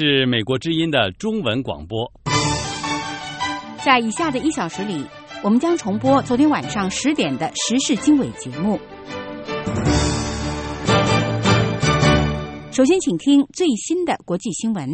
是美国之音的中文广播。 在以下的1小时里，我们将重播昨天晚上10点的时事经纬节目。首先请听最新的国际新闻。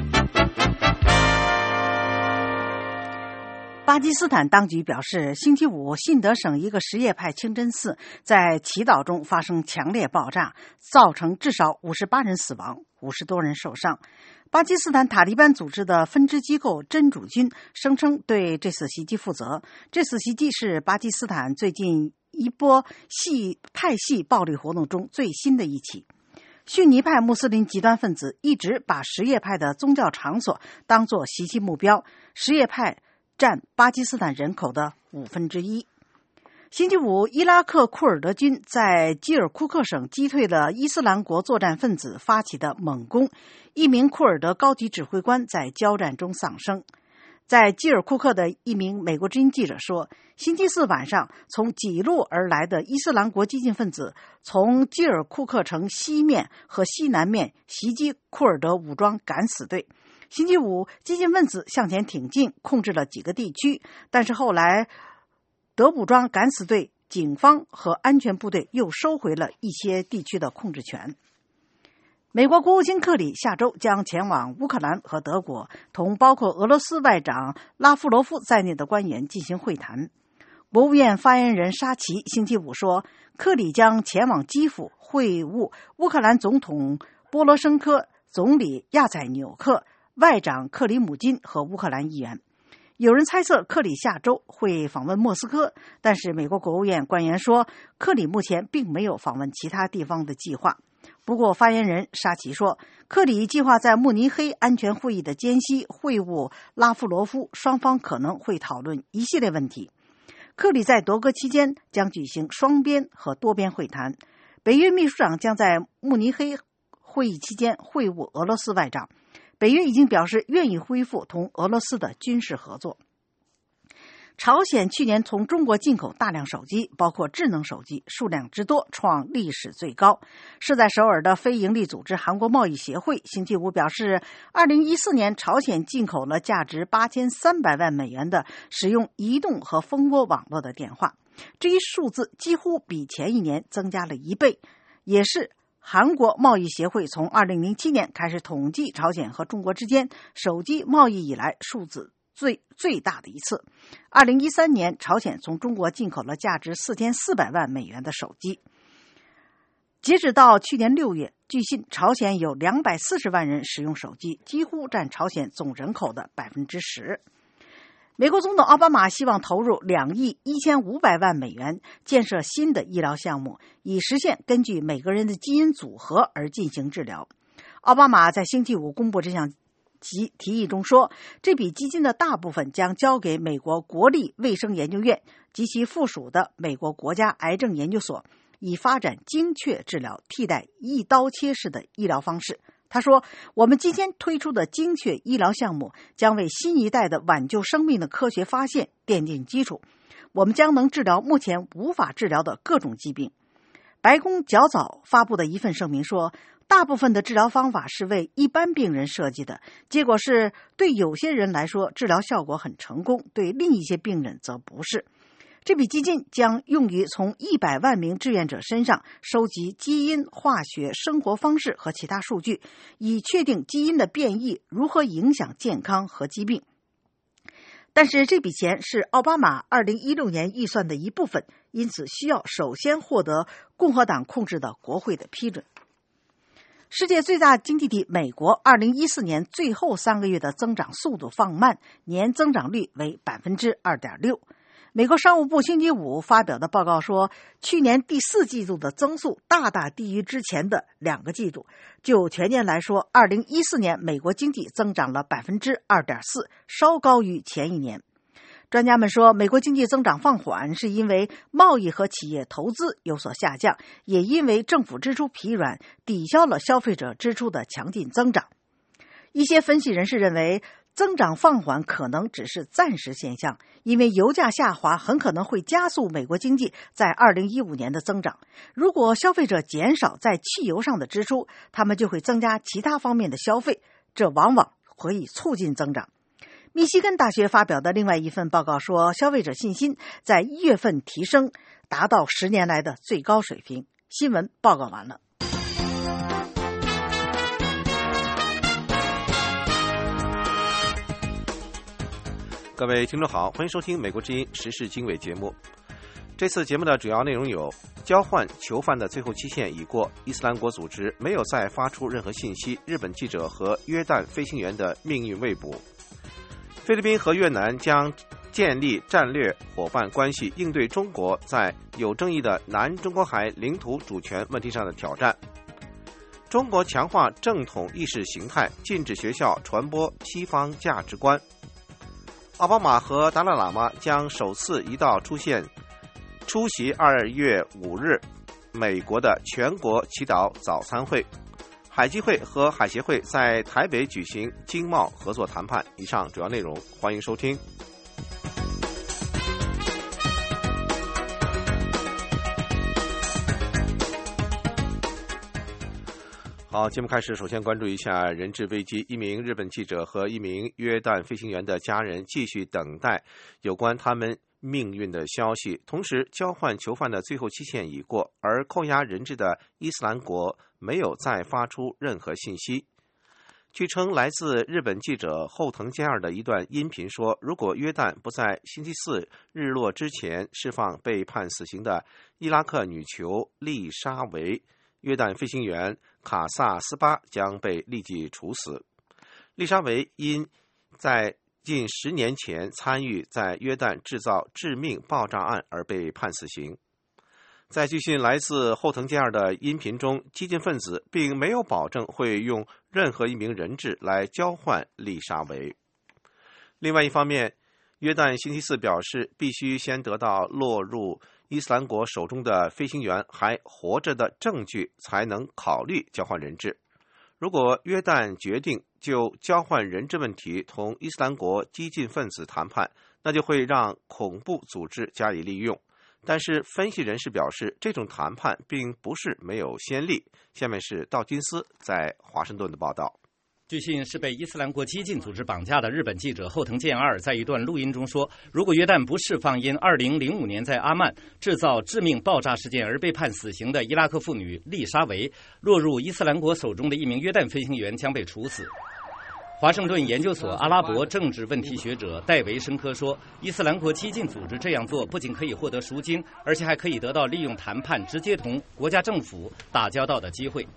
巴基斯坦当局表示，星期五信德省一个什叶派清真寺在祈祷中发生强烈爆炸，造成至少58人死亡，50多人受伤。巴基斯坦塔利班组织的分支机构真主军声称对这次袭击负责。这次袭击是巴基斯坦最近一波派系暴力活动中最新的一起。逊尼派穆斯林极端分子一直把什叶派的宗教场所当作袭击目标，什叶派占巴基斯坦人口的1/5。星期五，伊拉克库尔德军在基尔库克省击退了伊斯兰国作战分子发起的猛攻，一名库尔德高级指挥官在交战中丧生。在基尔库克的一名美国之音记者说，星期四晚上从几路而来的伊斯兰国激进分子从基尔库克城西面和西南面袭击库尔德武装敢死队。星期五，激进分子向前挺进，控制了几个地区，但是后来德武装敢死队、警方和安全部队又收回了一些地区的控制权。美国国务卿克里下周将前往乌克兰和德国，同包括俄罗斯外长拉夫罗夫在内的官员进行会谈。国务院发言人沙奇星期五说，克里将前往基辅会晤乌克兰总统波罗申科、总理亚采纽克、外长克里姆金和乌克兰议员。有人猜测克里下周会访问莫斯科，但是美国国务院官员说，克里目前并没有访问其他地方的计划。不过发言人沙奇说，克里计划在慕尼黑安全会议的间隙会晤拉夫罗夫，双方可能会讨论一系列问题。克里在德国期间将举行双边和多边会谈。北约秘书长将在慕尼黑会议期间会晤俄罗斯外长。北约已经表示愿意恢复同俄罗斯的军事合作。朝鲜去年从中国进口大量手机，包括智能手机，数量之多创历史最高。是在首尔的非营利组织韩国贸易协会星期五表示，2014年朝鲜进口了价值8300万美元的使用移动和蜂窝网络的电话，这一数字几乎比前一年增加了1倍，也是韩国贸易协会从2007年开始统计朝鲜和中国之间手机贸易以来数字最大的一次。2013年，朝鲜从中国进口了价值4400万美元的手机。截止到去年6月，据悉朝鲜有240万人使用手机，几乎占朝鲜总人口的10%。美国总统奥巴马希望投入2亿1500万美元建设新的医疗项目，以实现根据每个人的基因组合而进行治疗。奥巴马在星期五公布这项提议中说，这笔基金的大部分将交给美国国立卫生研究院及其附属的美国国家癌症研究所，以发展精确治疗，替代一刀切式的医疗方式。他说，我们今天推出的精确医疗项目将为新一代的挽救生命的科学发现奠定基础，我们将能治疗目前无法治疗的各种疾病。白宫较早发布的一份声明说，大部分的治疗方法是为一般病人设计的，结果是对有些人来说治疗效果很成功，对另一些病人则不是。这笔基金将用于从100万名志愿者身上收集基因、化学、生活方式和其他数据，以确定基因的变异如何影响健康和疾病。但是这笔钱是奥巴马2016年预算的一部分，因此需要首先获得共和党控制的国会的批准。世界最大经济体美国2014年最后3个月的增长速度放慢，年增长率为 2.6%。美国商务部星期五发表的报告说，去年第4季度的增速大大低于之前的2个季度。就全年来说，2014年美国经济增长了 2.4%， 稍高于前一年。专家们说，美国经济增长放缓是因为贸易和企业投资有所下降，也因为政府支出疲软，抵消了消费者支出的强劲增长。一些分析人士认为，增长放缓可能只是暂时现象，因为油价下滑很可能会加速美国经济在2015年的增长。如果消费者减少在汽油上的支出，他们就会增加其他方面的消费， 这往往可以促进增长。密西根大学发表的另外一份报告说，消费者信心在1月份提升，达到10年来的最高水平。新闻报告完了。 各位听众好，欢迎收听美国之音时事经纬节目。这次节目的主要内容有：交换囚犯的最后期限已过，伊斯兰国组织没有再发出任何信息，日本记者和约旦飞行员的命运未卜；菲律宾和越南将建立战略伙伴关系，应对中国在有争议的南中国海领土主权问题上的挑战；中国强化正统意识形态，禁止学校传播西方价值观；奥巴马和达赖喇嘛将首次一道出席2月5日美国的全国祈祷早餐会；海基会和海协会在台北举行经贸合作谈判。以上主要内容，欢迎收听。好，节目开始，首先关注一下人质危机。一名日本记者和一名约旦飞行员的家人继续等待有关他们命运的消息，同时交换囚犯的最后期限已过，而扣押人质的伊斯兰国没有再发出任何信息。据称，来自日本记者后藤健二的一段音频说，如果约旦不在星期四日落之前释放被判死刑的伊拉克女囚丽莎维，约旦飞行员卡萨斯巴将被立即处死。丽莎维因在近10年前参与在约旦制造致命爆炸案而被判死刑。在据信来自后藤健二的音频中，激进分子并没有保证会用任何一名人质来交换丽莎维。另外一方面，约旦星期四表示，必须先得到落入伊斯兰国手中的飞行员还活着的证据，才能考虑交换人质。如果约旦决定就交换人质问题同伊斯兰国激进分子谈判，那就会让恐怖组织加以利用。但是分析人士表示，这种谈判并不是没有先例。下面是道金斯在华盛顿的报道。 据信是被伊斯兰国激进组织绑架的日本记者后藤健二在一段录音中说，如果约旦不释放因2005年在阿曼制造致命爆炸事件而被判死刑的伊拉克妇女丽莎维，落入伊斯兰国手中的一名约旦飞行员将被处死。华盛顿研究所阿拉伯政治问题学者戴维申科说，伊斯兰国激进组织这样做不仅可以获得赎金，而且还可以得到利用谈判直接同国家政府打交道的机会。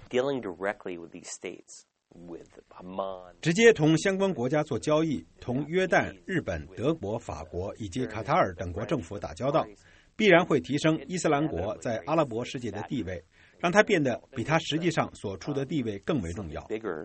直接同相关国家做交易，同约旦、日本、德国、法国以及卡塔尔等国政府打交道，必然会提升伊斯兰国在阿拉伯世界的地位，让它变得比它实际上所处的地位更为重要。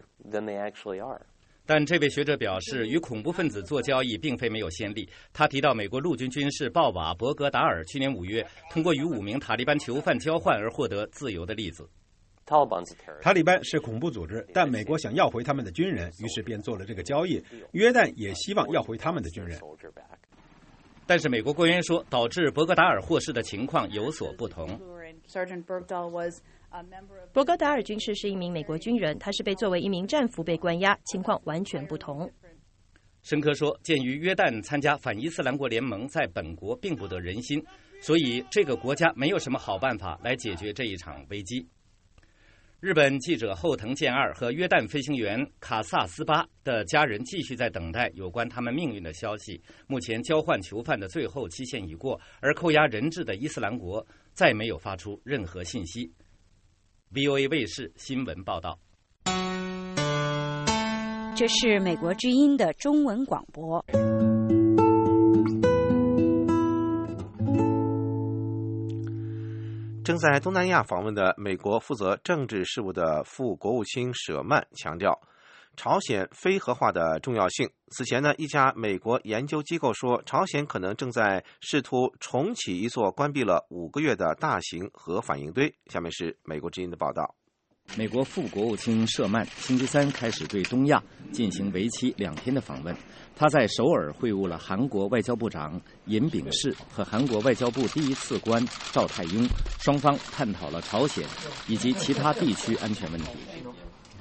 但这位学者表示，与恐怖分子做交易并非没有先例。他提到美国陆军军事鲍瓦伯格达尔去年5月通过与5名塔利班囚犯交换而获得自由的例子。 塔利班是恐怖组织，但美国想要回他们的军人，于是便做了这个交易。约旦也希望要回他们的军人。 但是美国官员说，导致伯格达尔获释的情况有所不同。 伯格达尔军士是一名美国军人，他是被作为一名战俘被关押，情况完全不同。 申科说，鉴于约旦参加反伊斯兰国联盟在本国并不得人心，所以这个国家没有什么好办法来解决这一场危机。日本记者后藤健二和约旦飞行员卡萨斯巴的家人继续在等待有关他们命运的消息。目前交换囚犯的最后期限已过，而扣押人质的伊斯兰国再没有发出任何信息。VOA 卫视新闻报道。 这是美国之音的中文广播。 正在东南亚访问的美国负责政治事务的副国务卿舍曼强调朝鲜非核化的重要性。此前呢，一家美国研究机构说，朝鲜可能正在试图重启一座关闭了5个月的大型核反应堆。下面是美国之音的报道。 美国副国务卿舍曼星期三开始对东亚进行为期2天的访问。他在首尔会晤了韩国外交部长尹炳世和韩国外交部第一次官赵泰庸，双方探讨了朝鲜以及其他地区安全问题。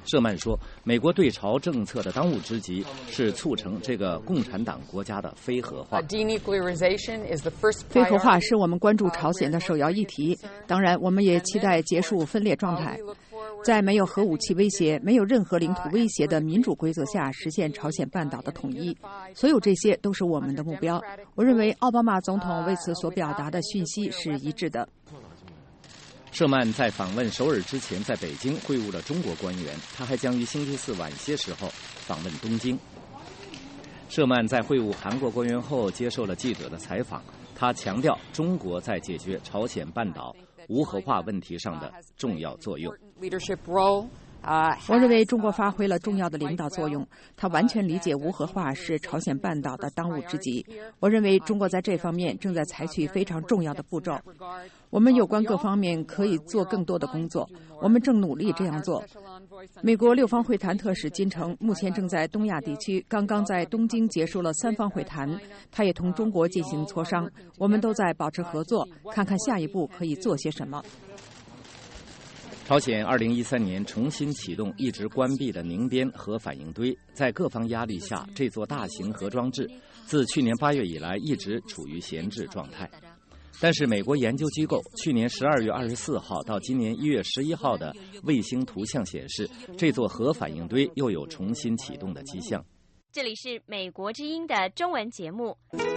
舍曼说，美国对朝政策的当务之急是促成这个共产党国家的非核化。 非核化是我们关注朝鲜的首要议题，当然我们也期待结束分裂状态，在没有核武器威胁、没有任何领土威胁的民主规则下实现朝鲜半岛的统一。所有这些都是我们的目标。我认为奥巴马总统为此所表达的讯息是一致的。 舍曼在访问首尔之前，在北京会晤了中国官员，他还将于星期四晚些时候访问东京。舍曼在会晤韩国官员后接受了记者的采访，他强调中国在解决朝鲜半岛无核化问题上的重要作用。 我认为中国发挥了重要的领导作用，他完全理解无核化是朝鲜半岛的当务之急。我认为中国在这方面正在采取非常重要的步骤。我们有关各方面可以做更多的工作，我们正努力这样做。美国6方会谈特使金城目前正在东亚地区，刚刚在东京结束了3方会谈，他也同中国进行磋商，我们都在保持合作，看看下一步可以做些什么。 朝鲜2013年重新启动一直关闭的宁边核反应堆，在各方压力下，这座大型核装置自去年8月以来一直处于闲置状态。但是美国研究机构去年12月24号到今年1月11号的卫星图像显示，这座核反应堆又有重新启动的迹象。 这里是美国之音的中文节目。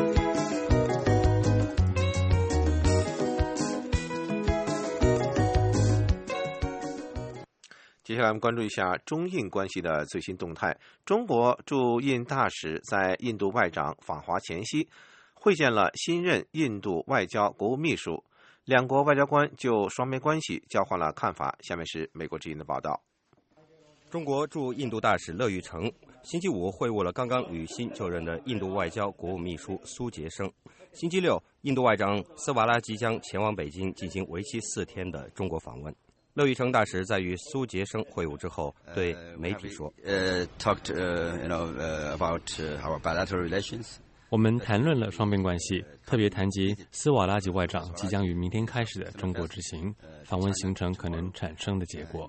接下来我们关注一下中印关系的最新动态。中国驻印大使在印度外长访华前夕会见了新任印度外交国务秘书，两国外交官就双边关系交换了看法。下面是美国之音的报道。 中国驻印度大使乐玉成星期五会晤了刚刚履新就任的印度外交国务秘书苏杰生。星期六，印度外长斯瓦拉即将前往北京进行为期4天的中国访问。乐玉成大使在与苏杰生会晤之后对媒体说我们谈论了双边关系，特别谈及斯瓦拉吉外长即将于明天开始的中国之行，访问行程可能产生的结果。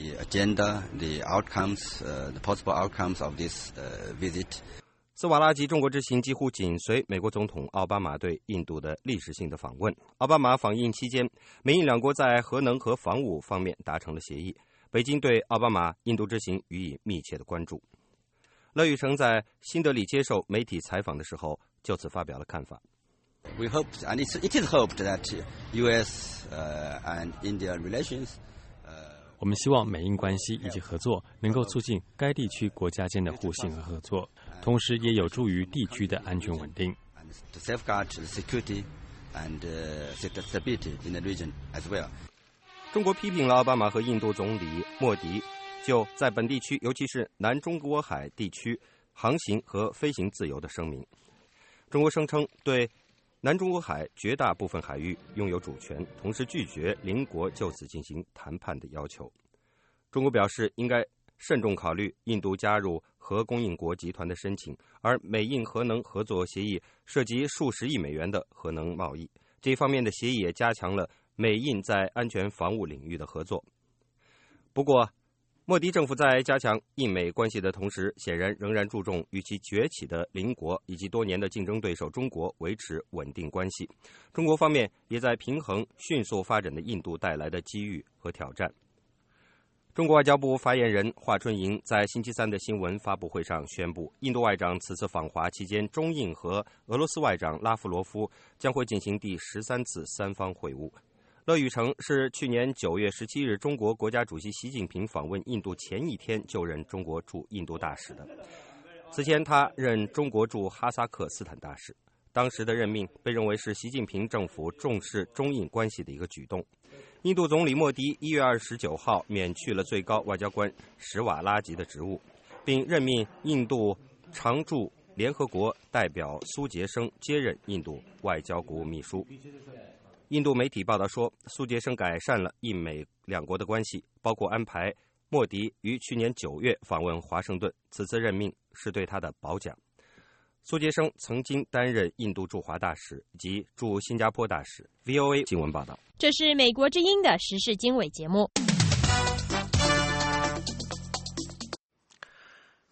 斯瓦拉吉中国之行几乎紧随美国总统奥巴马对印度的历史性的访问。奥巴马访印期间，美印两国在核能和防务方面达成了协议。北京对奥巴马印度之行予以密切的关注。乐玉成在新德里接受媒体采访的时候就此发表了看法。 We hope, and it is hoped that U.S. and India relations 我们希望美印关系以及合作能够促进该地区国家间的互信和合作，同时也有助于地区的安全稳定。 中国批评了奥巴马和印度总理莫迪就在本地区，尤其是南中国海地区航行和飞行自由的声明。中国声称对南中国海绝大部分海域拥有主权，同时拒绝邻国就此进行谈判的要求。中国表示应该慎重考虑印度加入核供应国集团的申请，而美印核能合作协议涉及数十亿美元的核能贸易，这方面的协议也加强了美印在安全防务领域的合作。不过莫迪政府在加强印美关系的同时，显然仍然注重与其崛起的邻国以及多年的竞争对手中国维持稳定关系。中国方面也在平衡迅速发展的印度带来的机遇和挑战。中国外交部发言人华春莹在星期三的新闻发布会上宣布，印度外长此次访华期间，中印和俄罗斯外长拉夫罗夫将会进行第13次3方会晤。乐玉成是去年9月17日中国国家主席习近平访问印度前一天就任中国驻印度大使的。此前他任中国驻哈萨克斯坦大使，当时的任命被认为是习近平政府重视中印关系的一个举动。印度总理莫迪1月29号免去了最高外交官史瓦拉吉的职务，并任命印度常驻联合国代表苏杰生接任印度外交国务秘书。印度媒体报道说，苏杰生改善了印美两国的关系，包括安排莫迪于去年9月访问华盛顿，此次任命是对他的褒奖。苏杰生曾经担任印度驻华大使及驻新加坡大使。 VOA 新闻报道。 这是美国之音的时事经纬节目。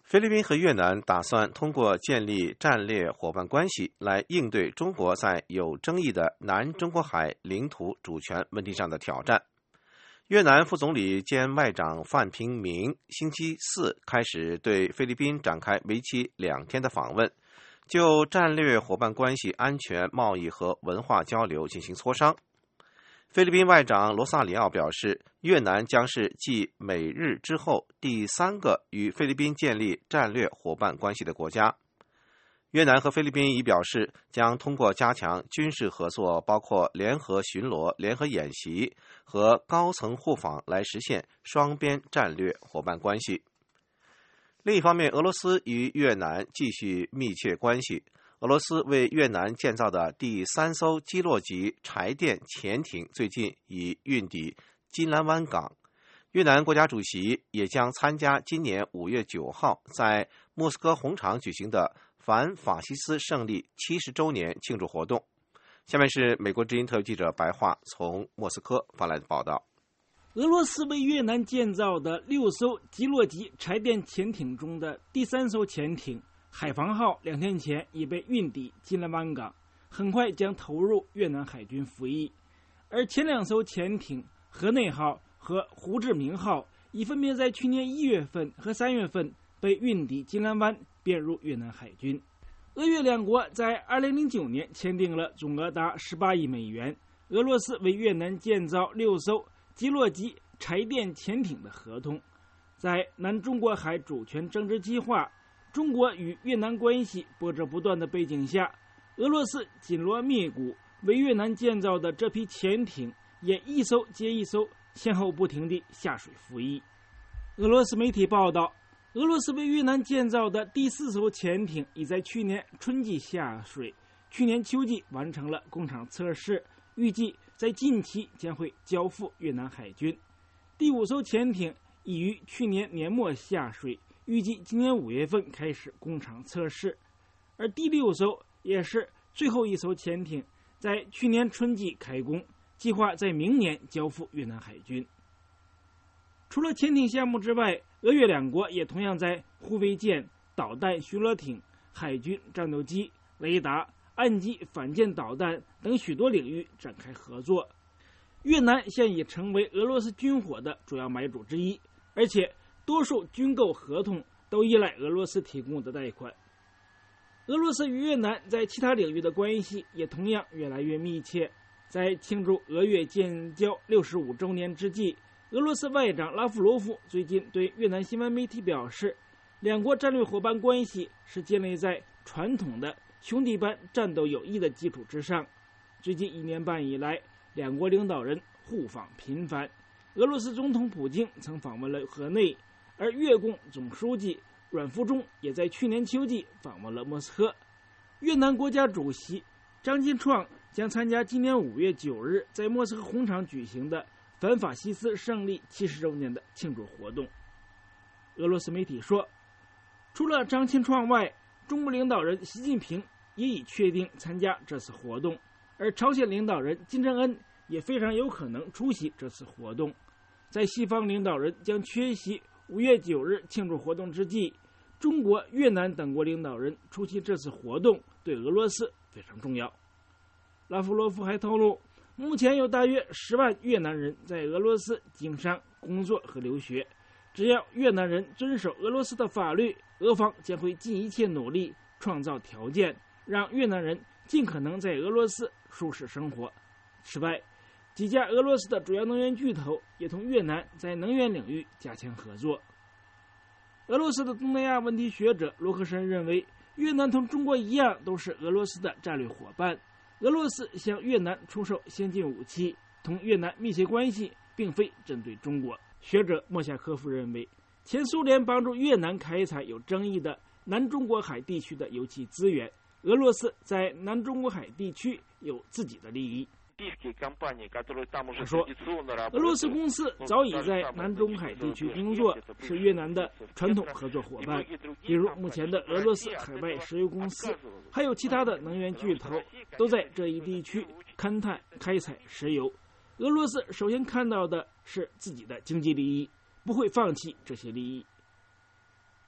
菲律宾和越南打算通过建立战略伙伴关系来应对中国在有争议的南中国海领土主权问题上的挑战。越南副总理兼外长范平明星期四开始对菲律宾展开为期2天的访问，就战略伙伴关系、安全、贸易和文化交流进行磋商。菲律宾外长罗萨里奥表示，越南将是继美日之后第3个与菲律宾建立战略伙伴关系的国家。越南和菲律宾已表示，将通过加强军事合作，包括联合巡逻、联合演习和高层互访，来实现双边战略伙伴关系。另一方面，俄罗斯与越南继续密切关系。俄罗斯为越南建造的第3艘基洛级柴电潜艇最近已运抵金兰湾港。越南国家主席也将参加今年5月9号在莫斯科红场举行的反法西斯胜利70周年庆祝活动。下面是美国之音特约记者白桦从莫斯科发来的报道。 俄罗斯为越南建造的6艘基洛级柴电潜艇中的第3艘潜艇海防号2天前已被运抵金兰湾港，很快将投入越南海军服役。而前2艘潜艇河内号和胡志明号已分别在去年1月份和3月份被运抵金兰湾，编入越南海军。俄越两国在2009年签订了总额达18亿美元，俄罗斯为越南建造6艘基洛级柴电潜艇的合同。在南中国海主权政治激化、中国与越南关系波折不断的背景下，俄罗斯紧锣密鼓为越南建造的这批潜艇也一艘接一艘先后不停地下水服役。俄罗斯媒体报道，俄罗斯为越南建造的第4艘潜艇已在去年春季下水，去年秋季完成了工厂测试，预计在近期将会交付越南海军。第5艘潜艇已于去年年末下水，预计今年5月份开始工厂测试，而第6艘也是最后一艘潜艇，在去年春季开工，计划在明年交付越南海军。除了潜艇项目之外，俄越两国也同样在护卫舰、导弹巡逻艇、海军战斗机、雷达、岸基反舰导弹等许多领域展开合作。越南现已成为俄罗斯军火的主要买主之一，而且多数军购合同都依赖俄罗斯提供的贷款。俄罗斯与越南在其他领域的关系也同样越来越密切。在庆祝俄越建交65周年之际，俄罗斯外长拉夫罗夫最近对越南新闻媒体表示，两国战略伙伴关系是建立在传统的兄弟般战斗友谊的基础之上。最近1年半以来，两国领导人互访频繁。俄罗斯总统普京曾访问了河内，而越共总书记阮富仲也在去年秋季访问了莫斯科。越南国家主席张金创将参加今年5月9日在莫斯科红场举行的反法西斯胜利70周年的庆祝活动。俄罗斯媒体说，除了张金创外，中国领导人习近平也已确定参加这次活动，而朝鲜领导人金正恩也非常有可能出席这次活动。在西方领导人将缺席5月9日庆祝活动之际，中国、越南等国领导人出席这次活动对俄罗斯非常重要。拉夫罗夫还透露，目前有大约10万越南人在俄罗斯经商、工作和留学。只要越南人遵守俄罗斯的法律，俄方将会尽一切努力创造条件，让越南人尽可能在俄罗斯舒适生活。此外，几家俄罗斯的主要能源巨头也同越南在能源领域加强合作。俄罗斯的东南亚问题学者罗克申认为，越南同中国一样都是俄罗斯的战略伙伴。俄罗斯向越南出售先进武器，同越南密切关系并非针对中国。学者莫夏科夫认为，前苏联帮助越南开采有争议的南中国海地区的油气资源，俄罗斯在南中国海地区有自己的利益。他说，俄罗斯公司早已在南中海地区工作，是越南的传统合作伙伴，比如目前的俄罗斯海外石油公司，还有其他的能源巨头都在这一地区勘探开采石油。俄罗斯首先看到的是自己的经济利益，不会放弃这些利益。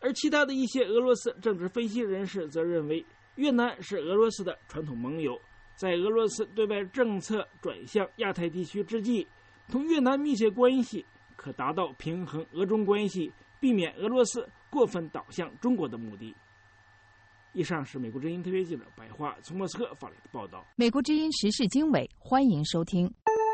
而其他的一些俄罗斯政治分析人士则认为，越南是俄罗斯的传统盟友，在俄罗斯对外政策转向亚太地区之际，同越南密切关系可达到平衡俄中关系，避免俄罗斯过分倒向中国的目的。以上是美国之音特别记者白桦从莫斯科发来的报道。 美国之音时事经纬，欢迎收听。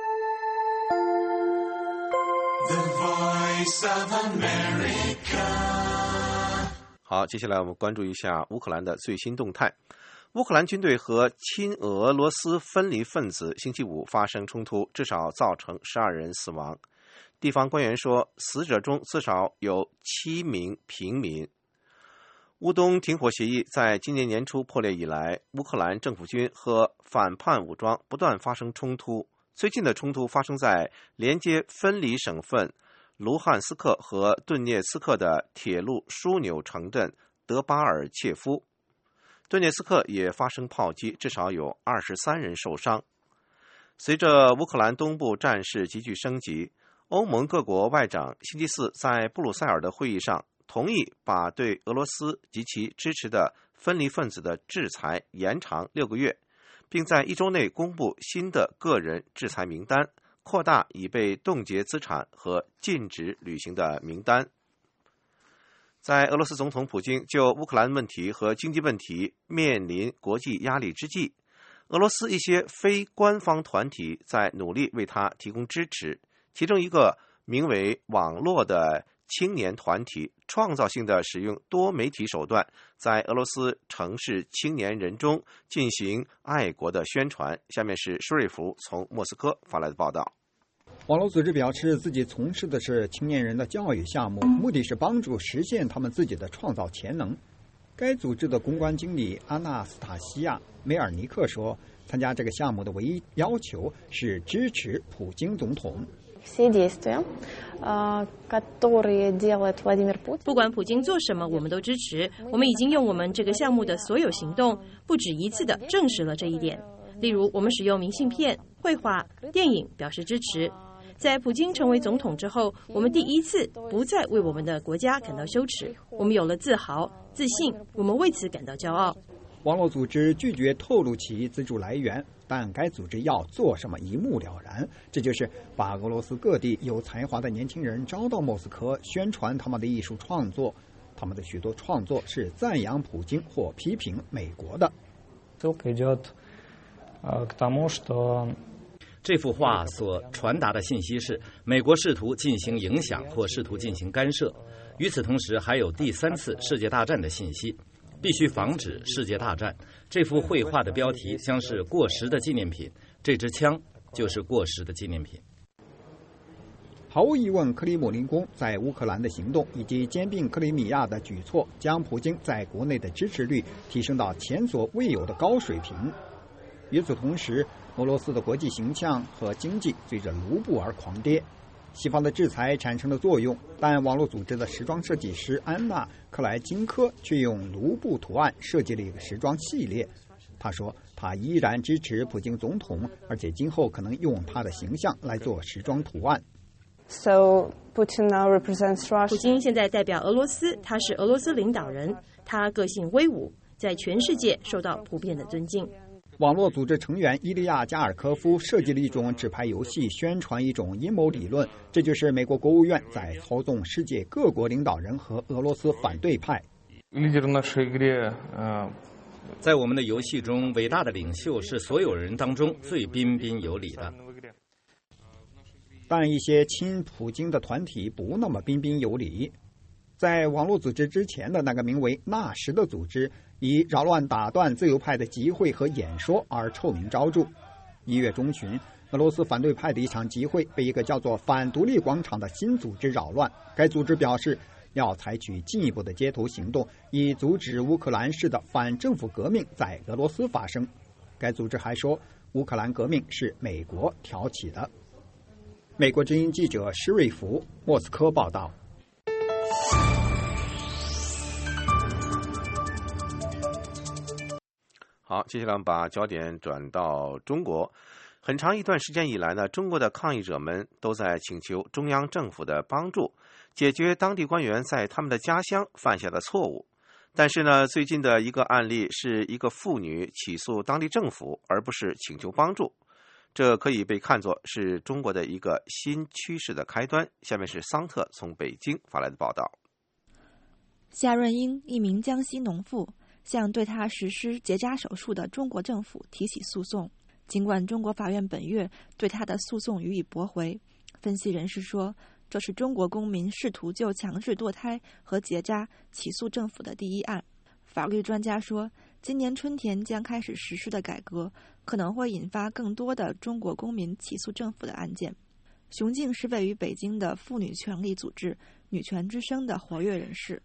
The Voice of America。 好，接下来我们关注一下乌克兰的最新动态。乌克兰军队和亲俄罗斯分离分子星期五发生冲突，至少造成12人死亡。地方官员说，死者中至少有7名平民。乌东停火协议在今年年初破裂以来，乌克兰政府军和反叛武装不断发生冲突。最近的冲突发生在连接分离省份卢汉斯克和顿涅茨克的铁路枢纽城镇德巴尔切夫。顿涅茨克也发生炮击，至少有23人受伤。随着乌克兰东部战事急剧升级，欧盟各国外长星期四在布鲁塞尔的会议上同意把对俄罗斯及其支持的分离分子的制裁延长6个月，并在1周内公布新的个人制裁名单，扩大已被冻结资产和禁止旅行的名单。在俄罗斯总统普京就乌克兰问题和经济问题面临国际压力之际，俄罗斯一些非官方团体在努力为他提供支持，其中一个名为网络的青年团体创造性的使用多媒体手段，在俄罗斯城市青年人中进行爱国的宣传。下面是舒瑞福从莫斯科发来的报道。 网络组织表示，自己从事的是青年人的教育项目，目的是帮助实现他们自己的创造潜能。该组织的公关经理阿纳斯塔西亚·梅尔尼克说，参加这个项目的唯一要求是支持普京总统。 不管普京做什么，我们都支持。我们已经用我们这个项目的所有行动，不止一次地证实了这一点。例如，我们使用明信片、绘画、电影表示支持。在普京成为总统之后，我们第一次不再为我们的国家感到羞耻，我们有了自豪、自信，我们为此感到骄傲。 网络组织拒绝透露其资助来源，但该组织要做什么一目了然，这就是把俄罗斯各地有才华的年轻人招到莫斯科，宣传他们的艺术创作。他们的许多创作是赞扬普京或批评美国的。 这幅画所传达的信息是，美国试图进行影响或试图进行干涉。与此同时，还有第3次世界大战的信息，必须防止世界大战。这幅绘画的标题将是过时的纪念品，这支枪就是过时的纪念品。 毫无疑问，克里姆林宫在乌克兰的行动以及兼并克里米亚的举措，将普京在国内的支持率提升到前所未有的高水平。与此同时，俄罗斯的国际形象和经济随着卢布而狂跌。西方的制裁产生了作用，但网络组织的时装设计师安娜·克莱金科却用卢布图案设计了一个时装系列。他说，他依然支持普京总统，而且今后可能用他的形象来做时装图案。 普京现在代表俄罗斯，他是俄罗斯领导人，他个性威武，在全世界受到普遍的尊敬。 网络组织成员伊利亚·加尔科夫设计了一种纸牌游戏，宣传一种阴谋理论，这就是美国国务院在操纵世界各国领导人和俄罗斯反对派。 在我们的游戏中，伟大的领袖是所有人当中最彬彬有礼的。 但一些亲普京的团体不那么彬彬有礼。在网络组织之前的那个名为纳什的组织，以扰乱打断自由派的集会和演说而臭名昭著。1月中旬，俄罗斯反对派的一场集会被一个叫做反独立广场的新组织扰乱。该组织表示要采取进一步的街头行动，以阻止乌克兰式的反政府革命在俄罗斯发生。该组织还说，乌克兰革命是美国挑起的。美国之音记者施瑞福，莫斯科报道。 好，接下来我们把焦点转到中国。很长一段时间以来呢，中国的抗议者们都在请求中央政府的帮助， 解决当地官员在他们的家乡犯下的错误。但是呢，最近的一个案例是一个妇女起诉当地政府，而不是请求帮助。这可以被看作是中国的一个新趋势的开端。下面是桑特从北京发来的报道。 夏润英，一名江西农妇，向对她实施结扎手术的中国政府提起诉讼。尽管中国法院本月对她的诉讼予以驳回，分析人士说，这是中国公民试图就强制堕胎和结扎起诉政府的第一案。法律专家说，今年春天将开始实施的改革可能会引发更多的中国公民起诉政府的案件。熊静是位于北京的妇女权利组织女权之声的活跃人士。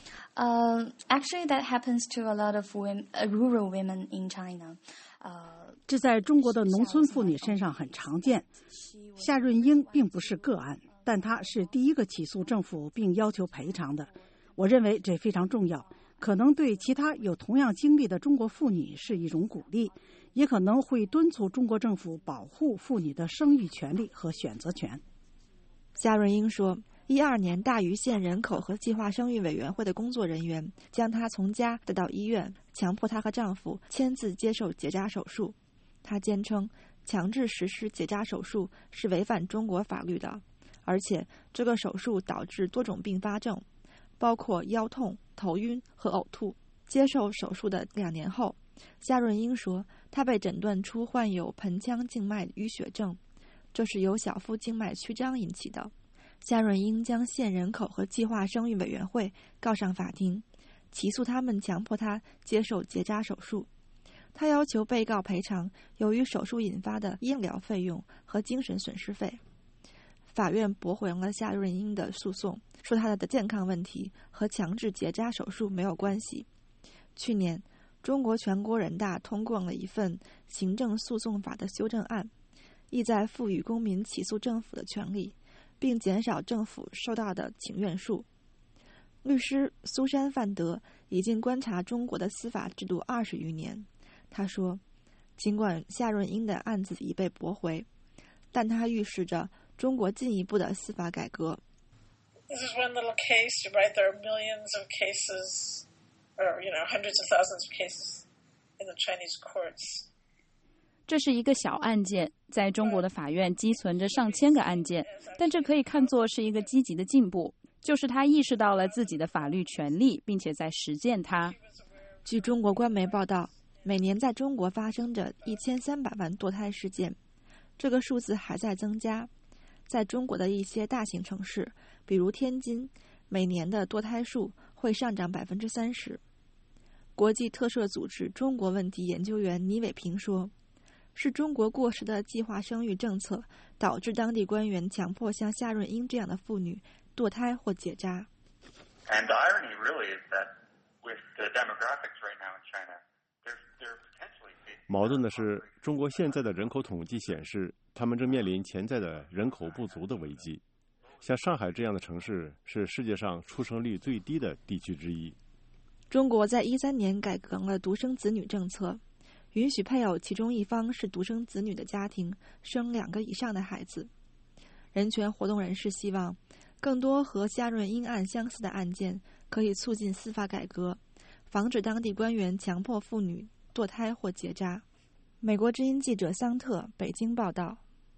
Actually, that happens to a lot of rural women in China. 这在中国的农村妇女身上很常见。夏润英并不是个案，但她是第一个起诉政府并要求赔偿的。我认为这非常重要，可能对其他有同样经历的中国妇女是一种鼓励，也可能会敦促中国政府保护妇女的生育权利和选择权。 夏润英说，12年大余县人口和计划生育委员会的工作人员将她从家带到医院，强迫她和丈夫签字接受结扎手术。她坚称，强制实施结扎手术是违反中国法律的，而且这个手术导致多种并发症，包括腰痛、头晕和呕吐。接受手术的2年后，夏润英说，她被诊断出患有盆腔静脉淤血症，这是由小腹静脉曲张引起的。夏润英将县人口和计划生育委员会告上法庭，起诉他们强迫她接受结扎手术。她要求被告赔偿由于手术引发的医疗费用和精神损失费。法院驳回了夏润英的诉讼，说她的健康问题和强制结扎手术没有关系。去年，中国全国人大通过了一份行政诉讼法的修正案，意在赋予公民起诉政府的权利，并减少政府收到的请愿数。律师苏珊·范德已经观察中国的司法制度20余年。他说，尽管夏润英的案子已被驳回，但它预示着中国进一步的司法改革。 This is one little case, right? There are millions of cases, or hundreds of thousands of cases in the Chinese courts. 这是一个小案件，在中国的法院积存着上千个案件，但这可以看作是一个积极的进步，就是他意识到了自己的法律权利，并且在实践它。 据中国官媒报道，每年在中国发生着1300万堕胎事件，这个数字还在增加。在中国的一些大型城市，比如天津，每年的堕胎数会上涨30%。国际特赦组织中国问题研究员倪伟平说，是中国过时的计划生育政策导致当地官员强迫像夏润英这样的妇女堕胎或结扎。 And the irony really is that with the demographics right now in China, they're potentially... 矛盾的是，中国现在的人口统计显示，他们正面临潜在的人口不足的危机。像上海这样的城市是世界上出生率最低的地区之一。 中国在13年改革了独生子女政策，允许配偶其中一方是独生子女的家庭生2个以上的孩子。人权活动人士希望，更多和夏润英案相似的案件可以促进司法改革，防止当地官员强迫妇女堕胎或结扎。美国之音记者桑特，北京报道。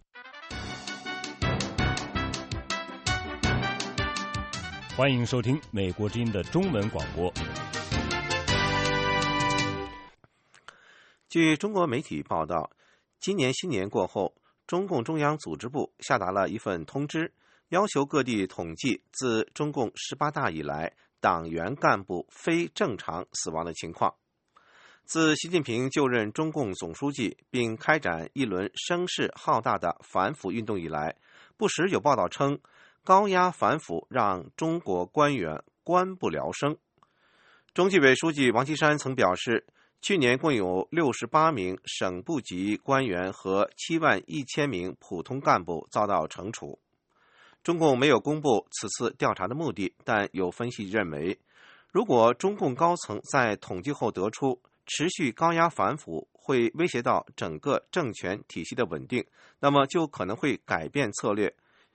欢迎收听美国之音的中文广播。 据中国媒体报道，今年新年过后，中共中央组织部下达了一份通知，要求各地统计自中共18大以来党员干部非正常死亡的情况。自习近平就任中共总书记并开展一轮声势浩大的反腐运动以来，不时有报道称，高压反腐让中国官员官不聊生。中纪委书记王岐山曾表示，去年共有68名省部级官员和71000名普通干部遭到惩处。中共没有公布此次调查的目的，但有分析认为，如果中共高层在统计后得出持续高压反腐会威胁到整个政权体系的稳定，那么就可能会改变策略，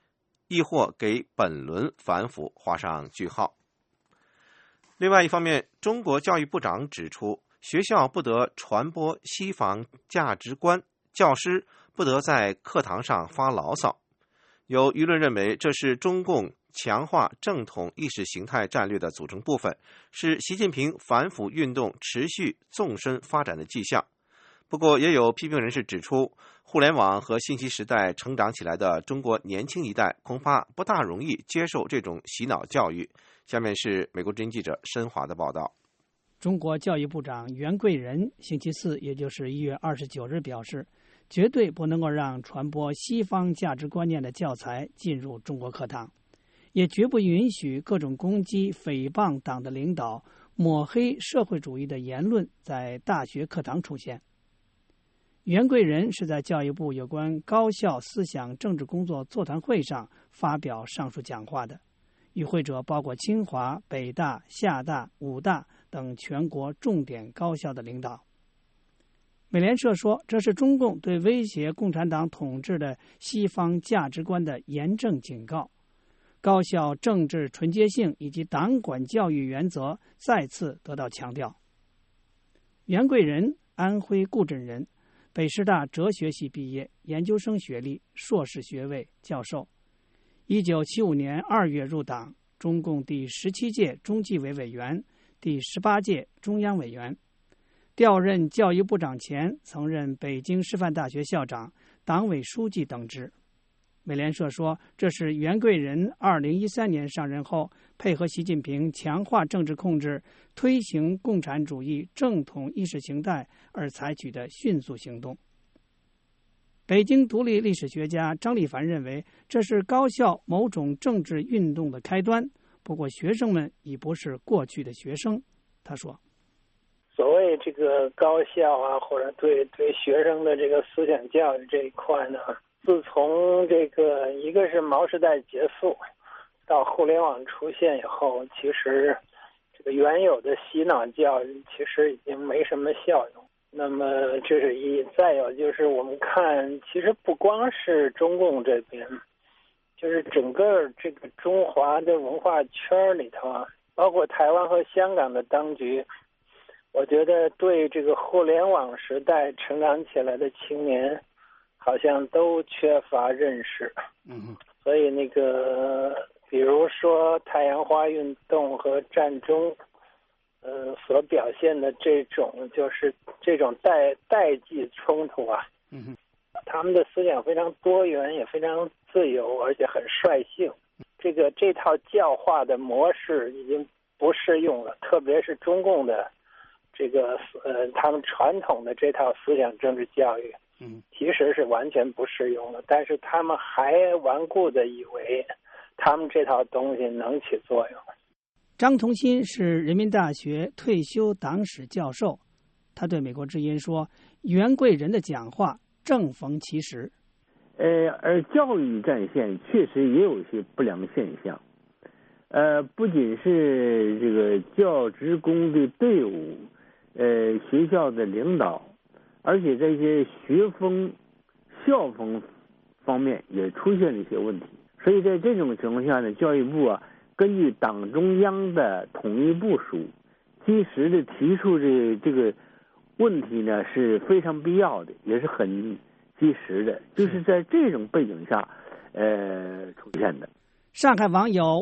亦或给本轮反腐画上句号。另外一方面，中国教育部长指出，学校不得传播西方价值观，教师不得在课堂上发牢骚。有舆论认为，这是中共强化正统意识形态战略的组成部分，是习近平反腐运动持续纵深发展的迹象。不过，也有批评人士指出，互联网和信息时代成长起来的中国年轻一代恐怕不大容易接受这种洗脑教育。下面是美国之音记者申华的报道。 中国教育部长袁贵仁星期四，也就是1月29日表示，绝对不能够让传播西方价值观念的教材进入中国课堂，也绝不允许各种攻击、诽谤党的领导、抹黑社会主义的言论在大学课堂出现。袁贵仁是在教育部有关高校思想政治工作座谈会上发表上述讲话的，与会者包括清华、北大、厦大、武大等全国重点高校的领导。美联社说，这是中共对威胁共产党统治的西方价值观的严正警告，高校政治纯洁性以及党管教育原则再次得到强调。袁贵仁，安徽固镇人，北师大哲学系毕业，研究生学历，硕士学位，教授。1975年2月入党，中共第17届中纪委委员、第18届中央委员。调任教育部长前，曾任北京师范大学校长、党委书记等职。美联社说，这是袁贵仁2013年上任后，配合习近平强化政治控制、推行共产主义正统意识形态而采取的迅速行动。北京独立历史学家张立凡认为，这是高校某种政治运动的开端。不过，学生们已不是过去的学生。他说：“ 所谓这个高校啊，或者对学生的这个思想教育这一块呢，自从这个一个是毛时代结束，到互联网出现以后，其实这个原有的洗脑教育其实已经没什么效用。那么这是一，再有就是我们看，其实不光是中共这边，就是整个这个中华的文化圈里头啊，包括台湾和香港的当局，我觉得对这个互联网时代成长起来的青年，好像都缺乏认识。所以那个，比如说太阳花运动和战中，所表现的这种就是这种代际冲突啊，他们的思想非常多元，也非常自由，而且很率性。这套教化的模式已经不适用了，特别是中共的这个他们传统的这套思想政治教育，其实是完全不适用了。但是他们还顽固的以为他们这套东西能起作用。 张同新是人民大学退休党史教授，他对美国之音说，袁贵仁的讲话正逢其时。 而教育战线确实也有一些不良现象，不仅是这个教职工的队伍，学校的领导，而且在一些学风、校风方面也出现了一些问题。所以在这种情况下呢，教育部啊，根据党中央的统一部署，及时的提出这个问题呢，是非常必要的，也是很及时的，就是在这种背景下，出现的。 上海网友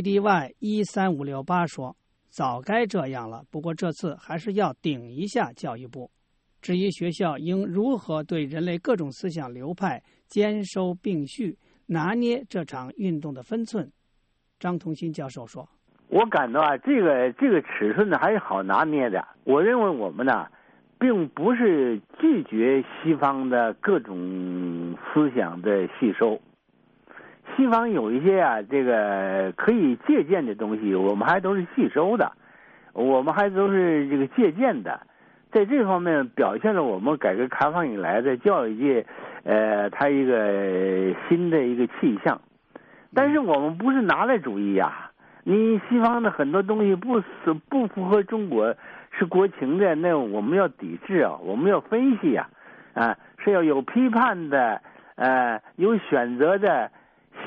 YDDY13568 说：“早该这样了，不过这次还是要顶一下教育部，质疑学校应如何对人类各种思想流派兼收并蓄，拿捏这场运动的分寸。”张同新教授说：“ 我感到啊，这个尺寸呢还是好拿捏的。我认为我们呢，并不是拒绝西方的各种思想的吸收。西方有一些啊，这个可以借鉴的东西，我们还都是吸收的，我们还都是这个借鉴的。在这方面表现了我们改革开放以来的教育界，它一个新的一个气象。但是我们不是拿来主义呀，你西方的很多东西不符合中国是国情的，那我们要抵制啊，我们要分析啊，是要有批判的，有选择的，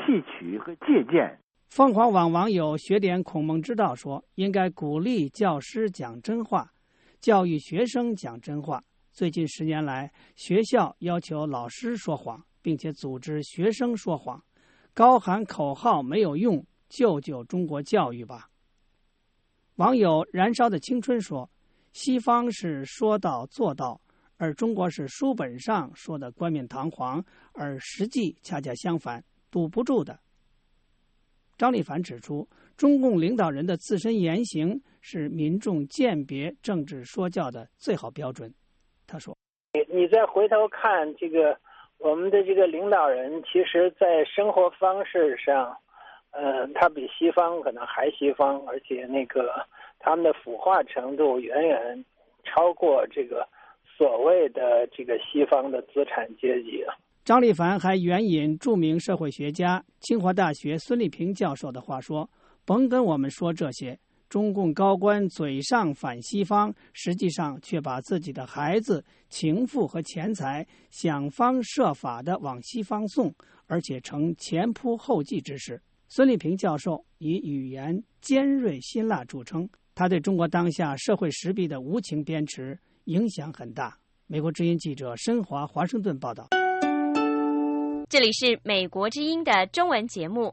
吸取和借鉴。 凤凰网网友学点孔孟之道说，应该鼓励教师讲真话，教育学生讲真话。最近10年来，学校要求老师说谎，并且组织学生说谎，高喊口号没有用，救救中国教育吧。网友燃烧的青春说，西方是说到做到，而中国是书本上说的冠冕堂皇，而实际恰恰相反，堵不住的。张立凡指出，中共领导人的自身言行是民众鉴别政治说教的最好标准。他说， 你再回头看这个我们的这个领导人，其实在生活方式上他比西方可能还西方，而且他们的腐化程度远远超过这个所谓的这个西方的资产阶级。 张立凡还援引著名社会学家清华大学孙立平教授的话说，甭跟我们说这些，中共高官嘴上反西方，实际上却把自己的孩子、情妇和钱财想方设法地往西方送，而且成前仆后继之势。孙立平教授以语言尖锐辛辣著称，他对中国当下社会时弊的无情鞭笞影响很大。美国之音记者申华华盛顿报道。 这里是美国之音的中文节目。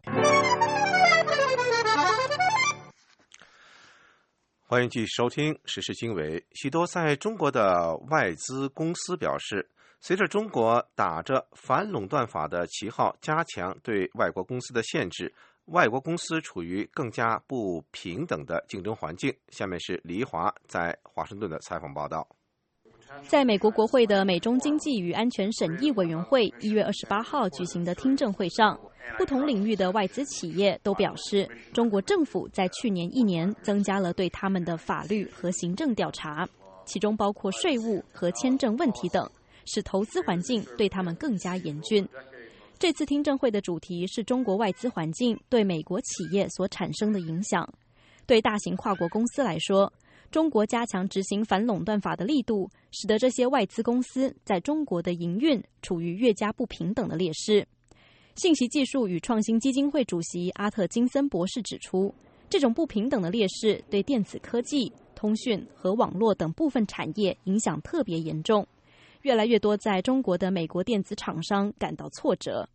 欢迎继续收听时事经纬。许多在中国的外资公司表示，随着中国打着反垄断法的旗号加强对外国公司的限制，外国公司处于更加不平等的竞争环境。下面是黎华在华盛顿的采访报道。 在美国国会的美中经济与安全审议委员会1月28号举行的听证会上，不同领域的外资企业都表示，中国政府在去年1年增加了对他们的法律和行政调查，其中包括税务和签证问题等，使投资环境对他们更加严峻。这次听证会的主题是中国外资环境对美国企业所产生的影响。对大型跨国公司来说，中国加强执行反垄断法的力度，使得这些外资公司在中国的营运处于越加不平等的劣势。信息技术与创新基金会主席阿特金森博士指出，这种不平等的劣势对电子科技、通讯和网络等部分产业影响特别严重。越来越多在中国的美国电子厂商感到挫折。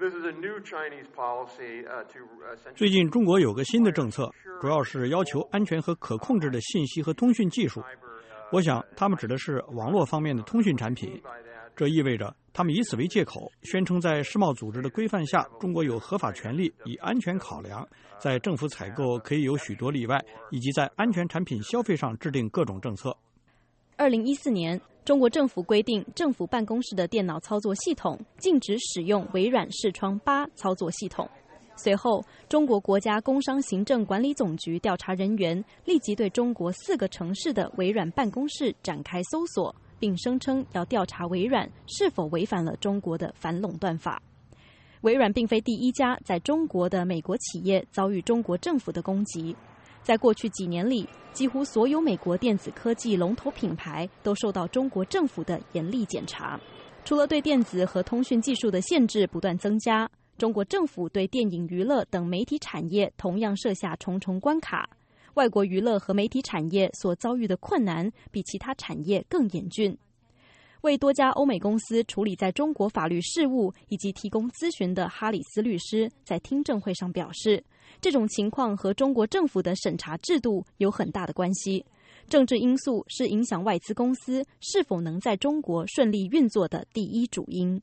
最近中国有个新的政策，主要是要求安全和可控制的信息和通讯技术。我想他们指的是网络方面的通讯产品。这意味着他们以此为借口，宣称在世贸组织的规范下，中国有合法权利以安全考量，在政府采购可以有许多例外，以及在安全产品消费上制定各种政策。 2014年，中国政府规定政府办公室的电脑操作系统禁止使用微软视窗8操作系统。随后，中国国家工商行政管理总局调查人员立即对中国4个城市的微软办公室展开搜索，并声称要调查微软是否违反了中国的反垄断法。微软并非第一家在中国的美国企业遭遇中国政府的攻击。在过去几年里，几乎所有美国电子科技龙头品牌都受到中国政府的严厉检查。除了对电子和通讯技术的限制不断增加，中国政府对电影娱乐等媒体产业同样设下重重关卡。外国娱乐和媒体产业所遭遇的困难比其他产业更严峻。为多家欧美公司处理在中国法律事务以及提供咨询的哈里斯律师在听证会上表示，这种情况和中国政府的审查制度有很大的关系。政治因素是影响外资公司是否能在中国顺利运作的第一主因。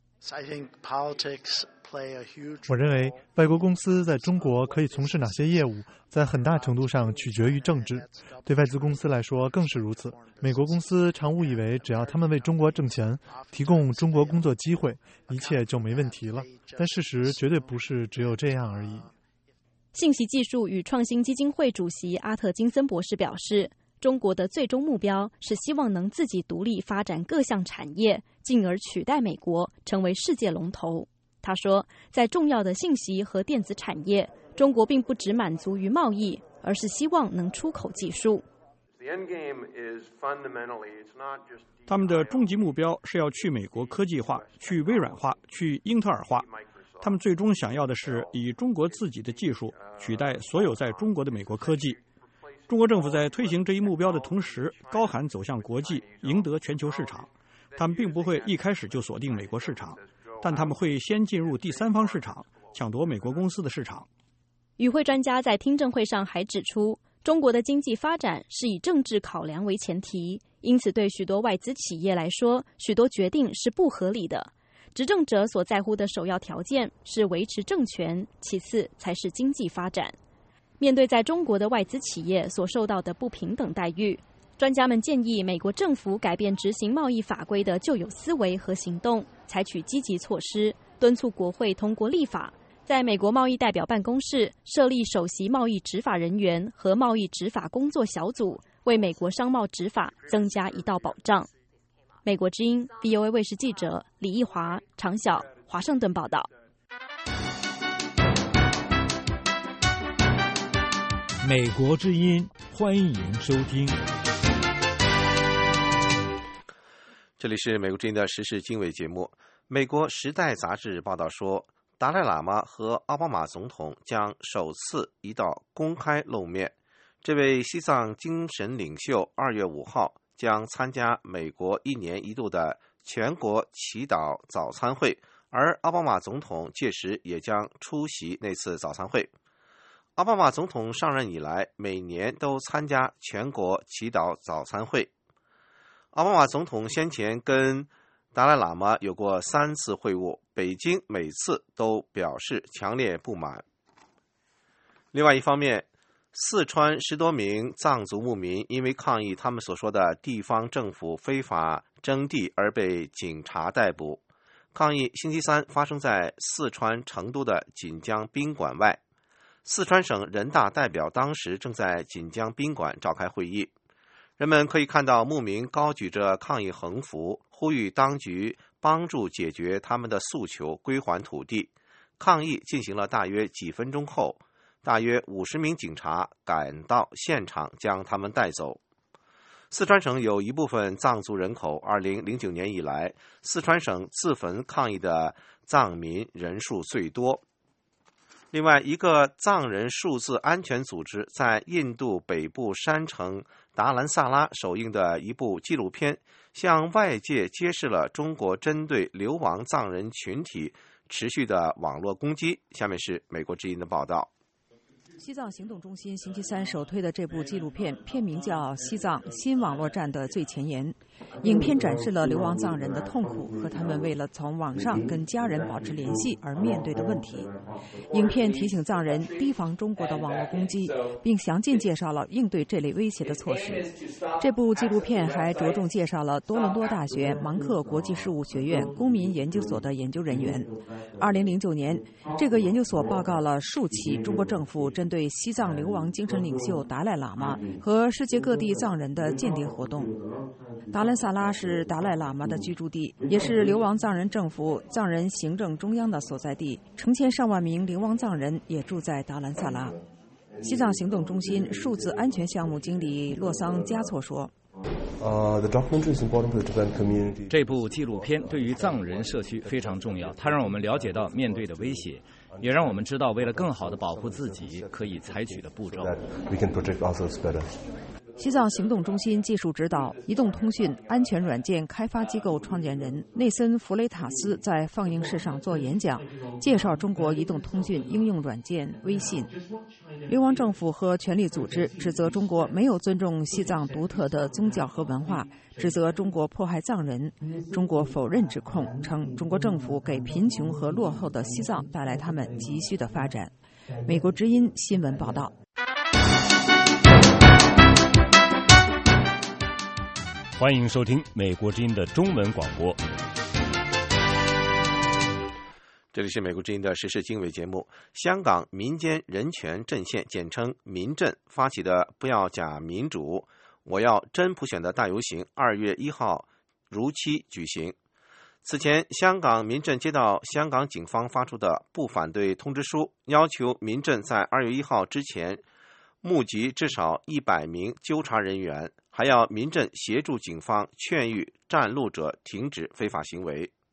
我认为外国公司在中国可以从事哪些业务，在很大程度上取决于政治。对外资公司来说更是如此。美国公司常误以为只要他们为中国挣钱，提供中国工作机会，一切就没问题了。但事实绝对不是只有这样而已。 信息技术与创新基金会主席阿特金森博士表示，中国的最终目标是希望能自己独立发展各项产业，进而取代美国，成为世界龙头。他说，在重要的信息和电子产业，中国并不只满足于贸易，而是希望能出口技术。 他们的终极目标是要去美国科技化，去微软化，去英特尔化。 他们最终想要的是以中国自己的技术取代所有在中国的美国科技。中国政府在推行这一目标的同时，高喊走向国际，赢得全球市场。他们并不会一开始就锁定美国市场，但他们会先进入第三方市场，抢夺美国公司的市场。 与会专家在听证会上还指出，中国的经济发展是以政治考量为前提，因此对许多外资企业来说，许多决定是不合理的。执政者所在乎的首要条件是维持政权，其次才是经济发展。面对在中国的外资企业所受到的不平等待遇，专家们建议美国政府改变执行贸易法规的旧有思维和行动，采取积极措施，敦促国会通过立法，在美国贸易代表办公室设立首席贸易执法人员和贸易执法工作小组，为美国商贸执法增加一道保障。美国之音 VOA 卫视记者李义华、常晓华盛顿报道。 美国之音，欢迎收听。 这里是美国之音的时事经纬节目。美国《时代》杂志报道说，达赖喇嘛和奥巴马总统将首次一道公开露面。这位西藏精神领袖2月5号将参加美国1年1度的全国祈祷早餐会，而奥巴马总统届时也将出席那次早餐会。奥巴马总统上任以来，每年都参加全国祈祷早餐会。奥巴马总统先前跟达赖喇嘛有过3次会晤，北京每次都表示强烈不满。另外一方面，四川10多名藏族牧民因为抗议他们所说的地方政府非法征地而被警察逮捕。抗议星期三发生在四川成都的锦江宾馆外。四川省人大代表当时正在锦江宾馆召开会议，人们可以看到牧民高举着抗议横幅，呼吁当局帮助解决他们的诉求，归还土地。抗议进行了大约几分钟后，大约50名警察赶到现场将他们带走。四川省有一部分藏族人口，2009年以来，四川省自焚抗议的藏民人数最多。另外，一个藏人数字安全组织在印度北部山城达兰萨拉首映的一部纪录片，向外界揭示了中国针对流亡藏人群体持续的网络攻击。下面是美国之音的报道。 西藏行动中心星期三首推的这部纪录片，片名叫《西藏新网络战的最前沿》。影片展示了流亡藏人的痛苦和他们为了从网上跟家人保持联系而面对的问题。影片提醒藏人提防中国的网络攻击，并详尽介绍了应对这类威胁的措施。这部纪录片还着重介绍了多伦多大学芒克国际事务学院公民研究所的研究人员。2009年，这个研究所报告了数起中国政府针对西藏流亡精神领袖达赖喇嘛和世界各地藏人的间谍活动。达兰萨拉是达赖喇嘛的居住地，也是流亡藏人政府藏人行政中央的所在地，成千上万名流亡藏人也住在达兰萨拉。西藏行动中心数字安全项目经理洛桑加措说， 这部纪录片对于藏人社区非常重要，它让我们了解到面对的威胁，也让我们知道为了更好地保护自己可以采取的步骤。 西藏行动中心技术指导、移动通讯安全软件开发机构创建人内森·弗雷塔斯在放映式上做演讲，介绍中国移动通讯应用软件微信。流亡政府和权力组织指责中国没有尊重西藏独特的宗教和文化，指责中国迫害藏人。中国否认指控，称中国政府给贫穷和落后的西藏带来他们急需的发展。美国之音新闻报道。 欢迎收听美国之音的中文广播。 这里是美国之音的时事经纬节目。香港民间人权阵线简称民阵发起的不要假民主，我要真普选的大游行2月1号如期举行。此前，香港民阵接到香港警方发出的不反对通知书，要求民阵在2月1号之前募集至少100名纠察人员，还要民阵协助警方劝喻占路者停止非法行为。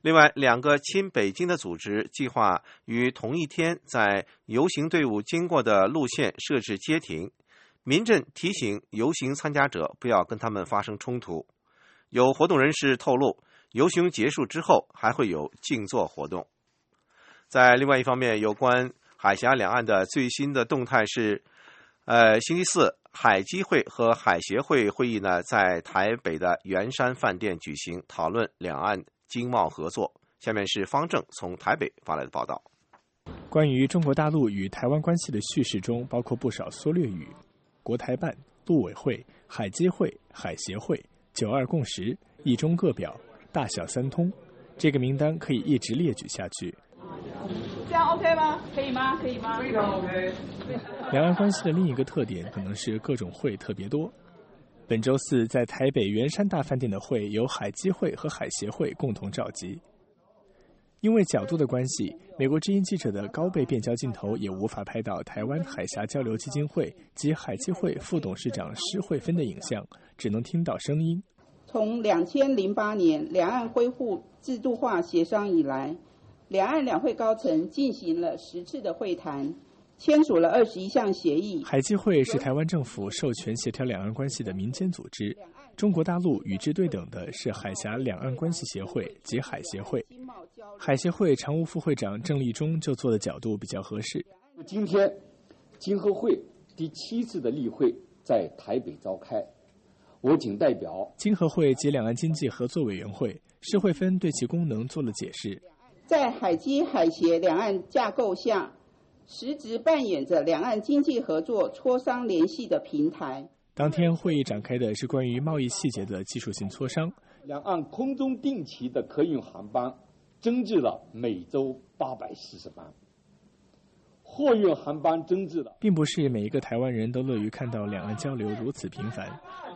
另外，2个亲北京的组织计划于同一天在游行队伍经过的路线设置街亭，民阵提醒游行参加者不要跟他们发生冲突。有活动人士透露，游行结束之后还会有静坐活动。在另外一方面，有关海峡两岸的最新的动态是，星期四海基会和海协会会议呢，在台北的圆山饭店举行，讨论两岸经贸合作。下面是方正从台北发来的报道。 关于中国大陆与台湾关系的叙事中，包括不少缩略语，国台办、陆委会、海基会、海协会、9·2共识、一中各表、大小三通，这个名单可以一直列举下去。 这样 OK 吗？可以吗？可以吗？非常 OK。 两岸关系的另一个特点可能是各种会特别多。本周四在台北圆山大饭店的会由海基会和海协会共同召集。因为角度的关系，美国之音记者的高倍变焦镜头也无法拍到台湾海峡交流基金会及海基会副董事长施惠芬的影像，只能听到声音。 从2008年两岸恢复制度化协商以来，两岸两会高层进行了10次的会谈，签署了21项协议。 海基会是台湾政府授权协调两岸关系的民间组织，中国大陆与之对等的是海峡两岸关系协会及海协会。海协会常务副会长郑立忠就做的角度比较合适。 今天经合会第7次的例会在台北召开，我谨代表经合会及两岸经济合作委员会，施惠芬对其功能做了解释。 在海基海协两岸架构下，实质扮演着两岸经济合作磋商联系的平台。 当天会议展开的是关于贸易细节的技术性磋商。 两岸空中定期的客运航班增至了每周840班，货运航班增至了。 并不是每一个台湾人都乐于看到两岸交流如此频繁。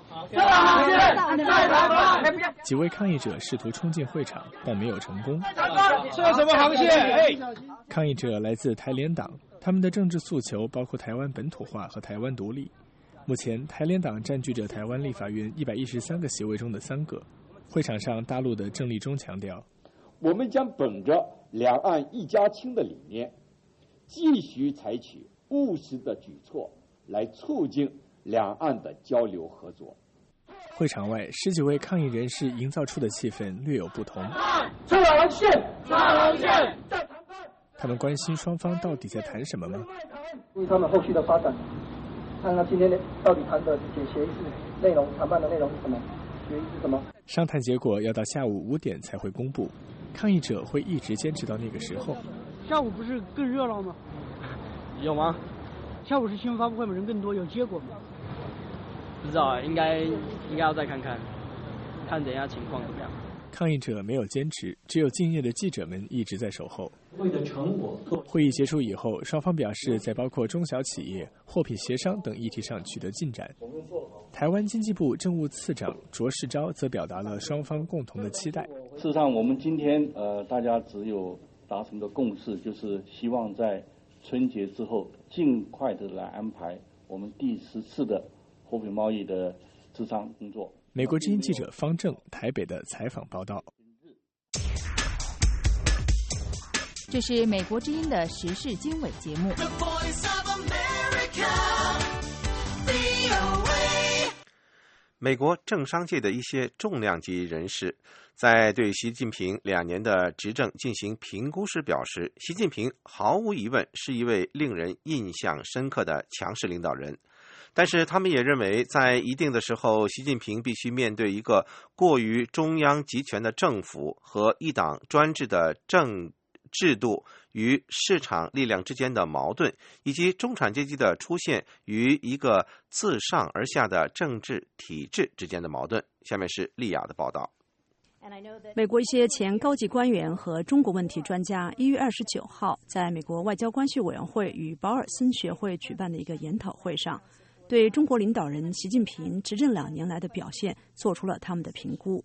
几位抗议者试图冲进会场，但没有成功。 这什么航线？ 抗议者来自台联党，他们的政治诉求包括台湾本土化和台湾独立。目前，台联党占据着台湾立法院113个席位中的3个。会场上，大陆的郑立忠强调， 我们将本着两岸一家亲的理念，继续采取务实的举措来促进两岸的交流合作。 会场外10几位抗议人士营造出的气氛略有不同。他们关心双方到底在谈什么吗？ 因为他们后续的发展，看看今天到底谈的协议是内容，谈判的内容是什么，协议是什么。 商谈结果要到下午5点才会公布，抗议者会一直坚持到那个时候。 下午不是更热闹吗？ 有吗？ 下午是新闻发布会嘛，人更多，有结果吗？ 不知道啊，应该要再看看，看等一下情况怎么样。 抗议者没有坚持，只有敬业的记者们一直在守候。会议结束以后，双方表示在包括中小企业、货品协商等议题上取得进展。台湾经济部政务次长卓世钊则表达了双方共同的期待。 事实上，我们今天大家只有达成的共识，就是希望在春节之后尽快的来安排我们第10次的货品贸易的磋商工作。 美国之音记者方正台北的采访报道。 这是美国之音的时事经纬节目。 美国政商界的一些重量级人士在对习近平2年的执政进行评估时表示，习近平毫无疑问是一位令人印象深刻的强势领导人。但是他们也认为，在一定的时候，习近平必须面对一个过于中央集权的政府和一党专制的政制度与市场力量之间的矛盾，以及中产阶级的出现与一个自上而下的政治体制之间的矛盾。下面是丽雅的报道。 美国一些前高级官员和中国问题专家1月29号在美国外交关系委员会与保尔森学会举办的一个研讨会上，对中国领导人习近平执政2年来的表现做出了他们的评估。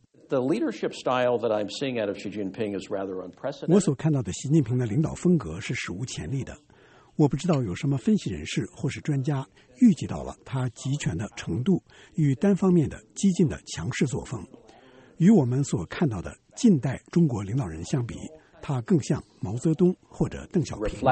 我所看到的习近平的领导风格是史无前例的。我不知道有什么分析人士或是专家预计到了他集权的程度与单方面的激进的强势作风。与我们所看到的近代中国领导人相比，他更像毛泽东或者邓小平。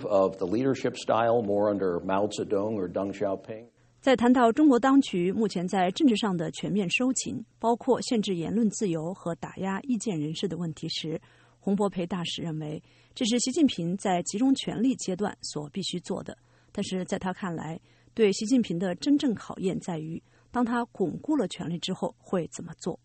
在谈到中国当局目前在政治上的全面收紧，包括限制言论自由和打压意见人士的问题时，洪博培大使认为，这是习近平在集中权力阶段所必须做的。但是在他看来，对习近平的真正考验在于，当他巩固了权力之后会怎么做。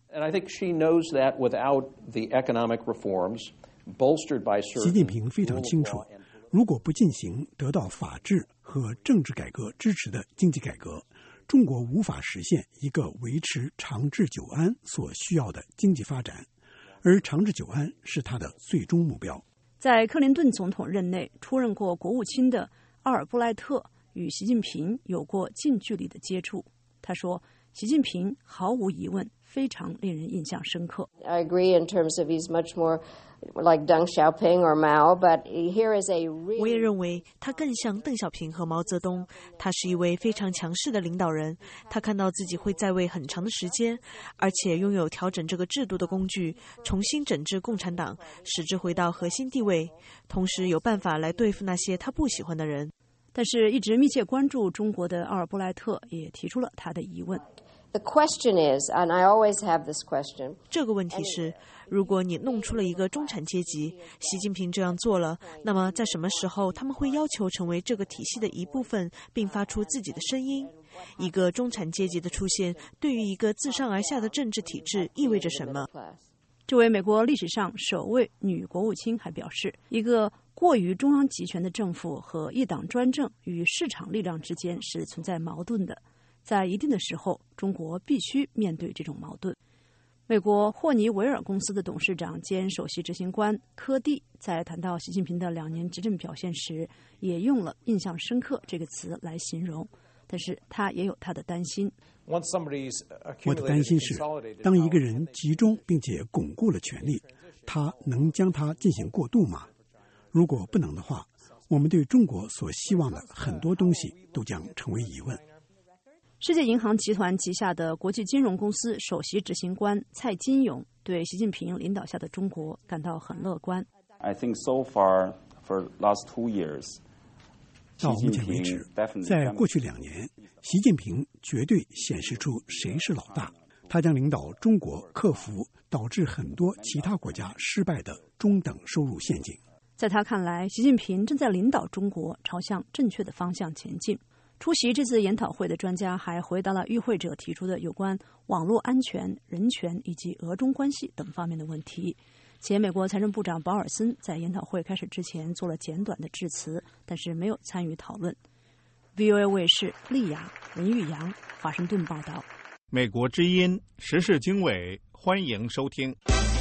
习近平非常清楚，如果不进行得到法治和政治改革支持的经济改革，中国无法实现一个维持长治久安所需要的经济发展，而长治久安是他的最终目标。 在克林顿总统任内出任过国务卿的奥尔布莱特与习近平有过近距离的接触。他说，习近平毫无疑问非常令人印象深刻。 I agree in terms of he's much more like Deng Xiaoping or Mao, but here is a really... 我也认为他更像邓小平和毛泽东，他是一位非常强势的领导人，他看到自己会在位很长的时间，而且拥有调整这个制度的工具，重新整治共产党，使之回到核心地位，同时有办法来对付那些他不喜欢的人。 但是一直密切关注中国的奥尔布莱特也提出了他的疑问。 The question is, and I always have this question. 这个问题是，如果你弄出了一个中产阶级，习近平这样做了，那么在什么时候他们会要求成为这个体系的一部分，并发出自己的声音？一个中产阶级的出现，对于一个自上而下的政治体制意味着什么？ 这位美国历史上首位女国务卿还表示，一个过于中央集权的政府和一党专政与市场力量之间是存在矛盾的。在一定的时候，中国必须面对这种矛盾。美国霍尼韦尔公司的董事长兼首席执行官柯蒂在谈到习近平的2年执政表现时，也用了印象深刻这个词来形容，但是他也有他的担心。 我的担心是，当一个人集中并且巩固了权力，他能将它进行过渡吗？如果不能的话，我们对中国所希望的很多东西都将成为疑问。 世界银行集团旗下的国际金融公司首席执行官蔡金勇对习近平领导下的中国感到很乐观。 I think so far for last 2 years, 到目前为止，在过去2年，习近平绝对显示出谁是老大。他将领导中国克服导致很多其他国家失败的中等收入陷阱。 在他看来，习近平正在领导中国朝向正确的方向前进。出席这次研讨会的专家还回答了与会者提出的有关网络安全、人权以及俄中关系等方面的问题。前美国财政部长保尔森在研讨会开始之前做了简短的致辞，但是没有参与讨论。VOA 卫视丽雅、文玉阳，华盛顿报道。 美国之音时事经纬，欢迎收听。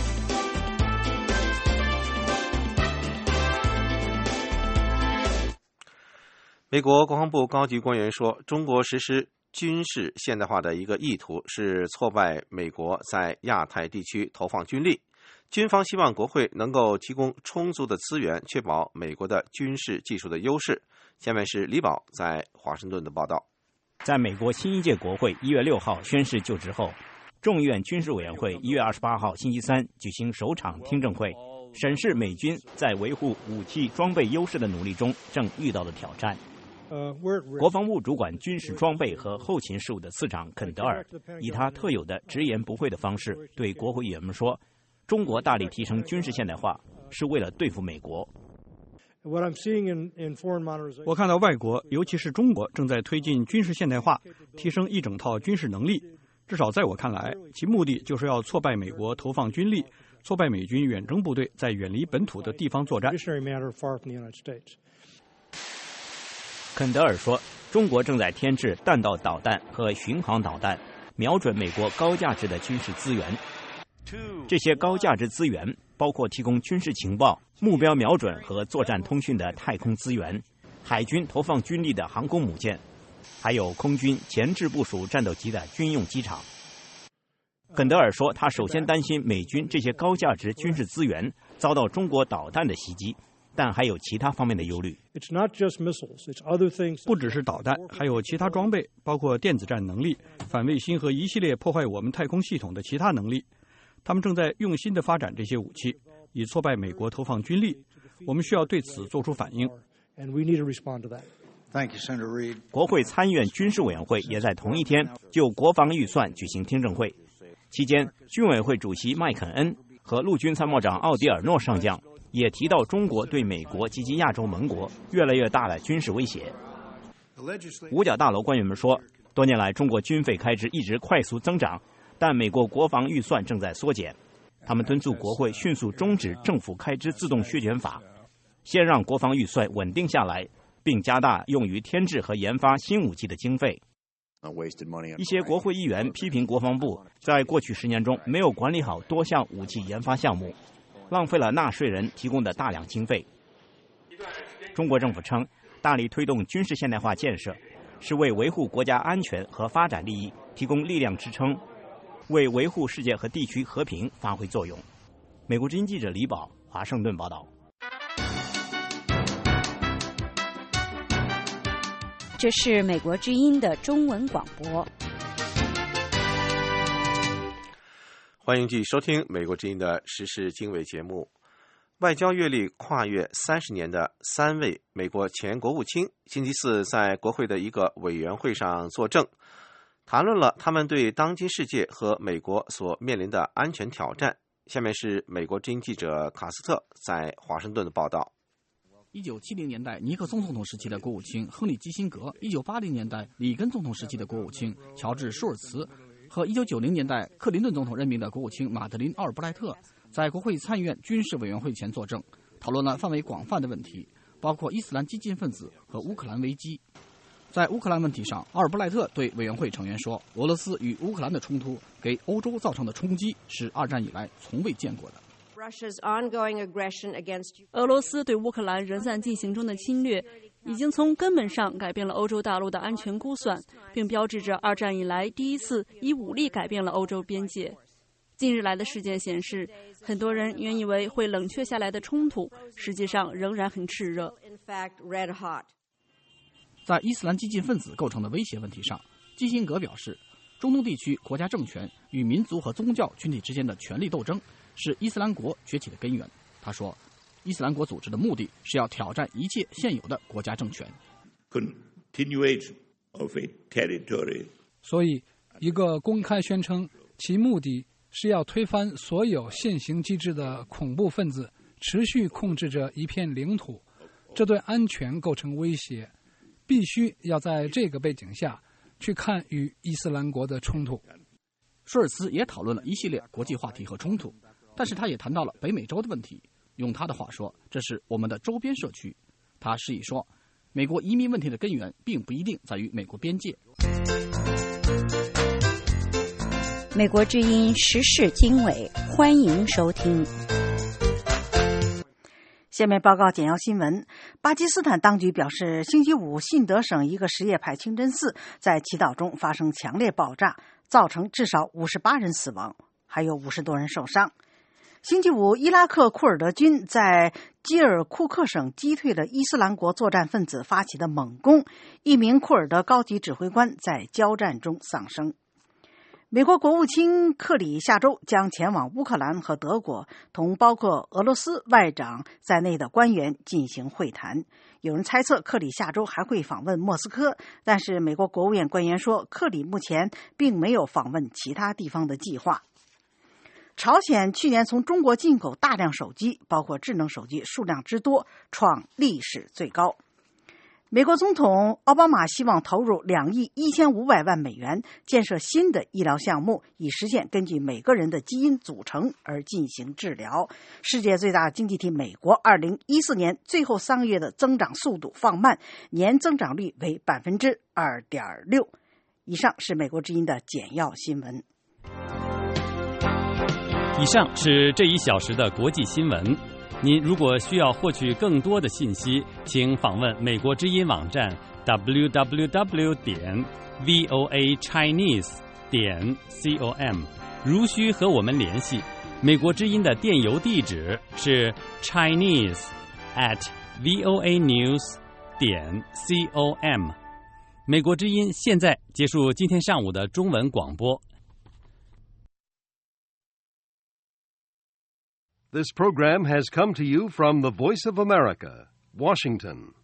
美国国防部高级官员说，中国实施军事现代化的一个意图是挫败美国在亚太地区投放军力。军方希望国会能够提供充足的资源，确保美国的军事技术的优势。下面是李宝在华盛顿的报道。 在美国新一届国会1月6号宣誓就职后，众议院军事委员会1月28号星期三举行首场听证会，审视美军在维护武器装备优势的努力中正遇到的挑战。国防部主管军事装备和后勤事务的次长肯德尔以他特有的直言不讳的方式对国会议员们说，中国大力提升军事现代化是为了对付美国。 我看到外国，尤其是中国，正在推进军事现代化，提升一整套军事能力。至少在我看来，其目的就是要挫败美国投放军力，挫败美军远征部队在远离本土的地方作战。 肯德尔说，中国正在添置弹道导弹和巡航导弹，瞄准美国高价值的军事资源。这些高价值资源包括提供军事情报、目标瞄准和作战通讯的太空资源，海军投放军力的航空母舰，还有空军前置部署战斗机的军用机场。肯德尔说，他首先担心美军这些高价值军事资源遭到中国导弹的袭击，但还有其他方面的忧虑。 不只是导弹，还有其他装备，包括电子战能力、反卫星和一系列破坏我们太空系统的其他能力。 他们正在用心地发展这些武器，以挫败美国投放军力。我们需要对此做出反应。 国会参议院军事委员会也在同一天就国防预算举行听证会，期间军委会主席麦肯恩和陆军参谋长奥迪尔诺上将也提到中国对美国及其亚洲盟国越来越大的军事威胁。五角大楼官员们说，多年来中国军费开支一直快速增长，但美国国防预算正在缩减。他们敦促国会迅速终止政府开支自动削减法，先让国防预算稳定下来，并加大用于添置和研发新武器的经费。一些国会议员批评国防部在过去10年中没有管理好多项武器研发项目，浪费了纳税人提供的大量经费。中国政府称，大力推动军事现代化建设，是为维护国家安全和发展利益提供力量支撑，为维护世界和地区和平发挥作用。美国之音记者李宝，华盛顿报道。 这是美国之音的中文广播。 欢迎继续收听美国之音的时事经纬节目。外交阅历跨越30年的3位美国前国务卿星期四在国会的一个委员会上作证，谈论了他们对当今世界和美国所面临的安全挑战。下面是美国之音记者卡斯特在华盛顿的报道。 1970年代尼克松总统时期的国务卿亨利·基辛格，1980年代里根总统时期的国务卿乔治·舒尔茨和1990年代克林顿总统任命的国务卿马德琳·奥尔布莱特在国会参议院军事委员会前作证，讨论了范围广泛的问题，包括伊斯兰激进分子和乌克兰危机。在乌克兰问题上，奥尔布莱特对委员会成员说，俄罗斯与乌克兰的冲突给欧洲造成的冲击是2战以来从未见过的。 俄罗斯对乌克兰仍在进行中的侵略，已经从根本上改变了欧洲大陆的安全估算，并标志着2战以来第一次以武力改变了欧洲边界。近日来的事件显示，很多人原以为会冷却下来的冲突，实际上仍然很炽热。 在伊斯兰激进分子构成的威胁问题上，基辛格表示，中东地区国家政权与民族和宗教群体之间的权力斗争是伊斯兰国崛起的根源。他说，伊斯兰国组织的目的是要挑战一切现有的国家政权。 所以，一个公开宣称其目的是要推翻所有现行机制的恐怖分子，持续控制着一片领土，这对安全构成威胁。必须要在这个背景下去看与伊斯兰国的冲突。 舒尔茨也讨论了一系列国际话题和冲突，但是他也谈到了北美洲的问题。用他的话说，这是我们的周边社区。他示意说，美国移民问题的根源并不一定在于美国边界。 美国之音时事经纬，欢迎收听。 下面报告简要新闻。巴基斯坦当局表示，星期五信德省一个什叶派清真寺在祈祷中发生强烈爆炸，造成至少58人死亡，还有50多人受伤。星期五，伊拉克库尔德军在基尔库克省击退了伊斯兰国作战分子发起的猛攻，一名库尔德高级指挥官在交战中丧生。美国国务卿克里下周将前往乌克兰和德国，同包括俄罗斯外长在内的官员进行会谈。有人猜测克里下周还会访问莫斯科，但是美国国务院官员说，克里目前并没有访问其他地方的计划。朝鲜去年从中国进口大量手机，包括智能手机，数量之多创历史最高。美国总统奥巴马希望投入2亿1500万美元建设新的医疗项目，以实现根据每个人的基因组成而进行治疗。世界最大经济体美国2014年最后3个月的增长速度放慢，年增长率为 2.6%。 以上是美国之音的简要新闻。 以上是这1小时的国际新闻。您如果需要获取更多的信息，请访问美国之音网站 www.voachinese.com。如需和我们联系，美国之音的电邮地址是 chinese@voanews.com。美国之音现在结束今天上午的中文广播。 This program has come to you from the Voice of America, Washington.